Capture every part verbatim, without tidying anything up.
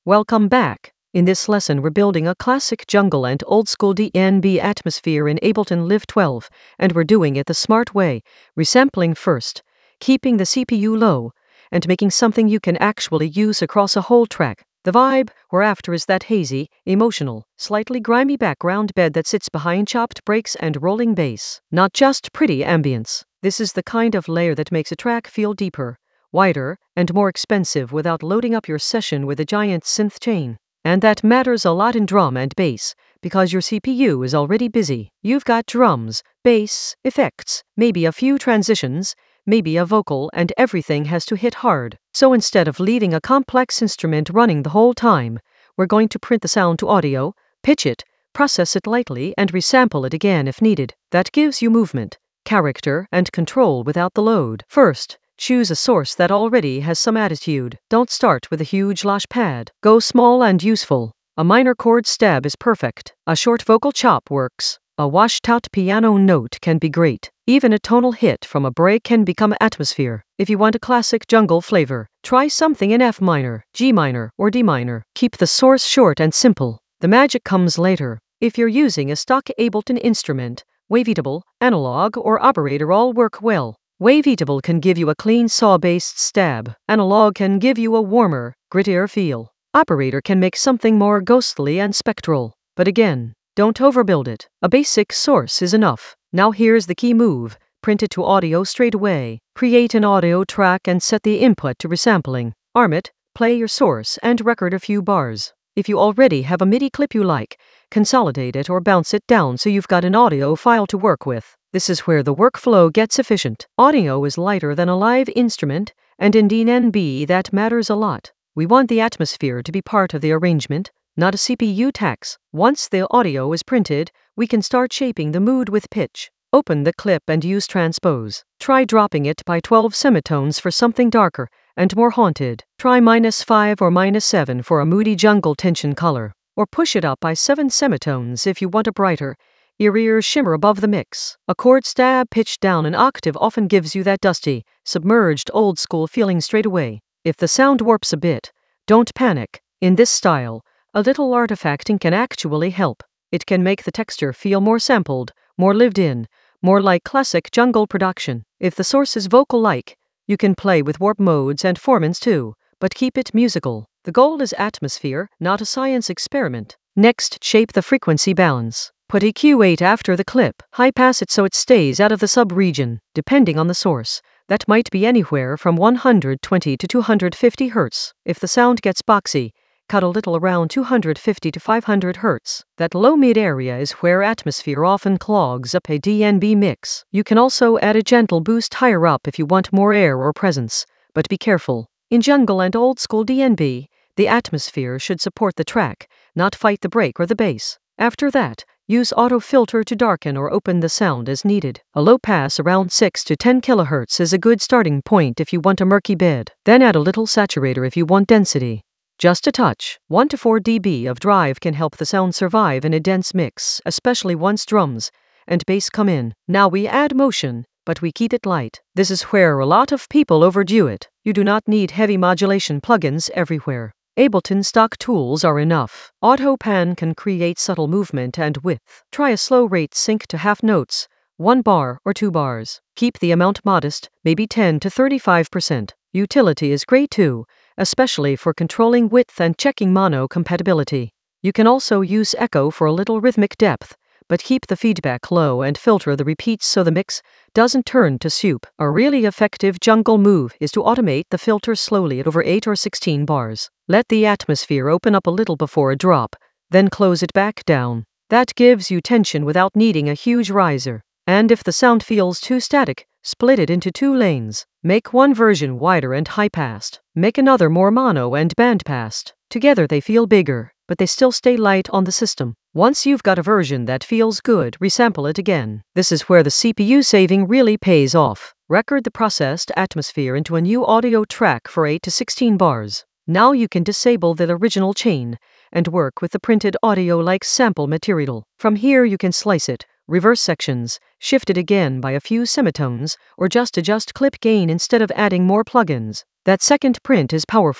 Welcome back. In this lesson we're building a classic jungle and old school D N B atmosphere in Ableton Live twelve, and we're doing it the smart way, resampling first, keeping the C P U low, and making something you can actually use across a whole track. The vibe we're after is that hazy, emotional, slightly grimy background bed that sits behind chopped breaks and rolling bass, not just pretty ambience. This is the kind of layer that makes a track feel deeper, wider, and more expensive without loading up your session with a giant synth chain. And that matters a lot in drum and bass, because your C P U is already busy. You've got drums, bass, effects, maybe a few transitions, maybe a vocal, and everything has to hit hard. So instead of leaving a complex instrument running the whole time, we're going to print the sound to audio, pitch it, process it lightly, and resample it again if needed. That gives you movement, character, and control without the load. First, choose a source that already has some attitude. Don't start with a huge lash pad. Go small and useful. A minor chord stab is perfect. A short vocal chop works. A washed-out piano note can be great. Even a tonal hit from a break can become atmosphere. If you want a classic jungle flavor, try something in F minor, G minor, or D minor. Keep the source short and simple. The magic comes later. If you're using a stock Ableton instrument, Wavetable, analog, or operator all work well. Wavetable can give you a clean saw-based stab. Analog can give you a warmer, grittier feel. Operator can make something more ghostly and spectral. But again, don't overbuild it. A basic source is enough. Now here's the key move. Print it to audio straight away. Create an audio track and set the input to resampling. Arm it, play your source, and record a few bars. If you already have a MIDI clip you like, consolidate it or bounce it down so you've got an audio file to work with. This is where the workflow gets efficient. Audio is lighter than a live instrument, and in D N B that matters a lot. We want the atmosphere to be part of the arrangement, not a C P U tax. Once the audio is printed, we can start shaping the mood with pitch. Open the clip and use transpose. Try dropping it by twelve semitones for something darker and more haunted. Try minus five or minus seven for a moody jungle tension color. Or push it up by seven semitones if you want a brighter, eerier shimmer above the mix. A chord stab pitched down an octave often gives you that dusty, submerged old school feeling straight away. If the sound warps a bit, don't panic. In this style, a little artifacting can actually help. It can make the texture feel more sampled, more lived in, more like classic jungle production. If the source is vocal-like, you can play with warp modes and formants too, but keep it musical. The goal is atmosphere, not a science experiment. Next, shape the frequency balance. Put E Q eight after the clip. High pass it so it stays out of the sub-region. Depending on the source, that might be anywhere from one hundred twenty to two hundred fifty hertz. If the sound gets boxy, cut a little around two hundred fifty to five hundred hertz. That low-mid area is where atmosphere often clogs up a D N B mix. You can also add a gentle boost higher up if you want more air or presence, but be careful. In jungle and old school D N B, the atmosphere should support the track, not fight the break or the bass. After that, use auto filter to darken or open the sound as needed. A low pass around six to ten kilohertz is a good starting point if you want a murky bed. Then add a little saturator if you want density. Just a touch. one to four decibels of drive can help the sound survive in a dense mix, especially once drums and bass come in. Now we add motion, but we keep it light. This is where a lot of people overdo it. You do not need heavy modulation plugins everywhere. Ableton stock tools are enough. AutoPan can create subtle movement and width. Try a slow rate sync to half notes, one bar or two bars. Keep the amount modest, maybe ten to thirty-five percent. Utility is great too, especially for controlling width and checking mono compatibility. You can also use echo for a little rhythmic depth, but keep the feedback low and filter the repeats so the mix doesn't turn to soup. A really effective jungle move is to automate the filter slowly at over eight or sixteen bars. Let the atmosphere open up a little before a drop, then close it back down. That gives you tension without needing a huge riser. And if the sound feels too static, split it into two lanes. Make one version wider and high-passed. Make another more mono and band-passed. Together they feel bigger, but they still stay light on the system. Once you've got a version that feels good, resample it again. This is where the C P U saving really pays off. Record the processed atmosphere into a new audio track for eight to sixteen bars. Now you can disable the original chain and work with the printed audio like sample material. From here you can slice it, reverse sections, shift it again by a few semitones, or just adjust clip gain instead of adding more plugins. That second print is powerful,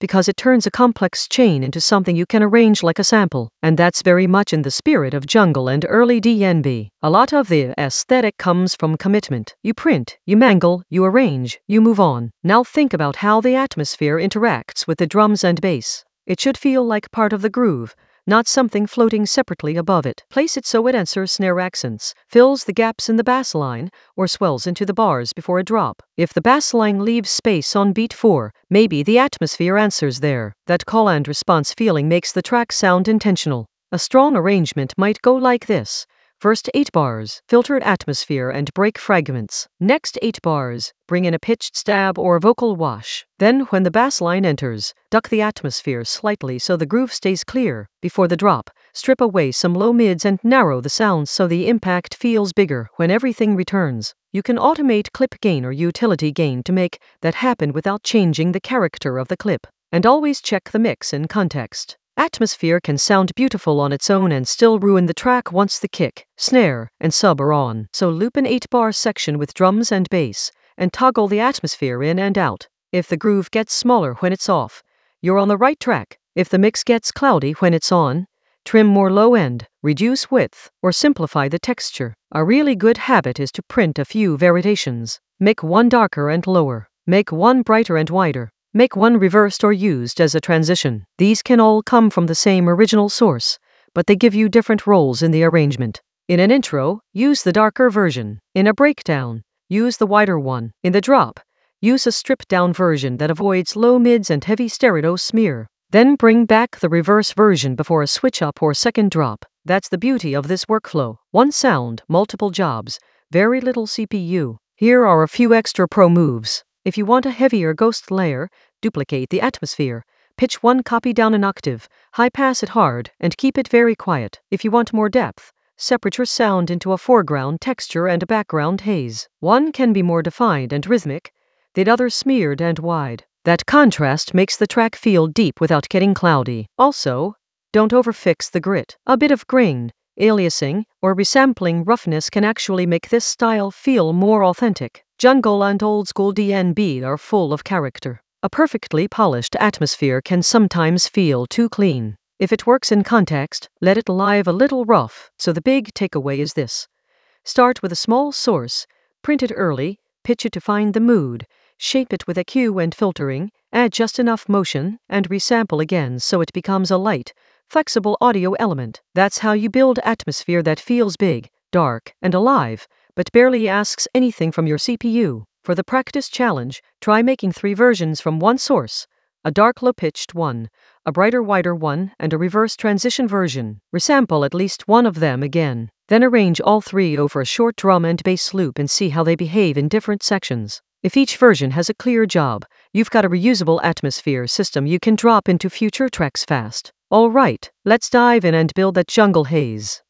because it turns a complex chain into something you can arrange like a sample. And that's very much in the spirit of jungle and early D N B. A lot of the aesthetic comes from commitment. You print, you mangle, you arrange, you move on. Now think about how the atmosphere interacts with the drums and bass. It should feel like part of the groove, not something floating separately above it. Place it so it answers snare accents, fills the gaps in the bass line, or swells into the bars before a drop. If the bass line leaves space on beat four, maybe the atmosphere answers there. That call and response feeling makes the track sound intentional. A strong arrangement might go like this. First eight bars, filtered atmosphere and break fragments. Next eight bars, bring in a pitched stab or vocal wash. Then when the bass line enters, duck the atmosphere slightly so the groove stays clear. Before the drop, strip away some low mids and narrow the sounds so the impact feels bigger when everything returns. You can automate clip gain or utility gain to make that happen without changing the character of the clip. And always check the mix in context. Atmosphere can sound beautiful on its own and still ruin the track once the kick, snare, and sub are on. So loop an eight bar section with drums and bass, and toggle the atmosphere in and out. If the groove gets smaller when it's off, you're on the right track. If the mix gets cloudy when it's on, trim more low end, reduce width, or simplify the texture. A really good habit is to print a few variations. Make one darker and lower. Make one brighter and wider. Make one reversed or used as a transition. These can all come from the same original source, but they give you different roles in the arrangement. In an intro, use the darker version. In a breakdown, use the wider one. In the drop, use a stripped-down version that avoids low mids and heavy stereo smear. Then bring back the reverse version before a switch-up or second drop. That's the beauty of this workflow. One sound, multiple jobs, very little C P U. Here are a few extra pro moves. If you want a heavier ghost layer, duplicate the atmosphere. Pitch one copy down an octave, high pass it hard, and keep it very quiet. If you want more depth, separate your sound into a foreground texture and a background haze. One can be more defined and rhythmic, the other smeared and wide. That contrast makes the track feel deep without getting cloudy. Also, don't overfix the grit. A bit of grain, aliasing, or resampling roughness can actually make this style feel more authentic. Jungle and old school D N B are full of character. A perfectly polished atmosphere can sometimes feel too clean. If it works in context, let it live a little rough. So the big takeaway is this. Start with a small source, print it early, pitch it to find the mood, shape it with E Q and filtering, add just enough motion, and resample again so it becomes a light, flexible audio element. That's how you build atmosphere that feels big, dark, and alive, but barely asks anything from your C P U. For the practice challenge, try making three versions from one source. A dark low-pitched one, a brighter wider one, and a reverse transition version. Resample at least one of them again. Then arrange all three over a short drum and bass loop and see how they behave in different sections. If each version has a clear job, you've got a reusable atmosphere system you can drop into future tracks fast. All right, let's dive in and build that jungle haze.